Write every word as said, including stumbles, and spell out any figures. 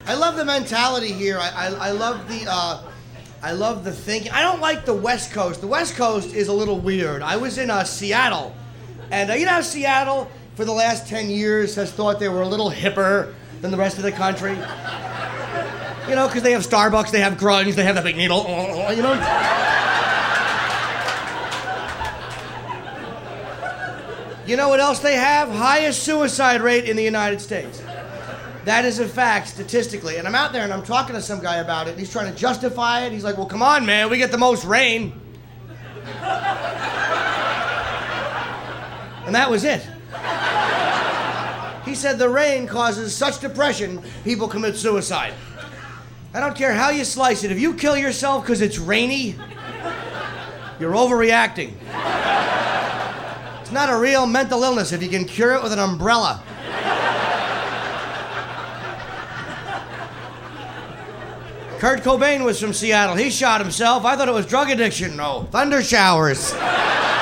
I love the mentality here. I, I, I love the uh, I love the thinking. I don't like the West Coast. The West Coast is a little weird. I was in uh, Seattle, and uh, you know how Seattle for the last ten years has thought they were a little hipper than the rest of the country. You know, because they have Starbucks, they have grunge, they have the big needle. You know. You know what else they have? Highest suicide rate in the United States. That is a fact, statistically. And I'm out there and I'm talking to some guy about it. And he's trying to justify it. He's like, well, come on, man. We get the most rain. And that was it. He said the rain causes such depression, people commit suicide. I don't care how you slice it. If you kill yourself because it's rainy, you're overreacting. It's not a real mental illness if you can cure it with an umbrella. Kurt Cobain was from Seattle. He shot himself. I thought it was drug addiction. No, thunder showers.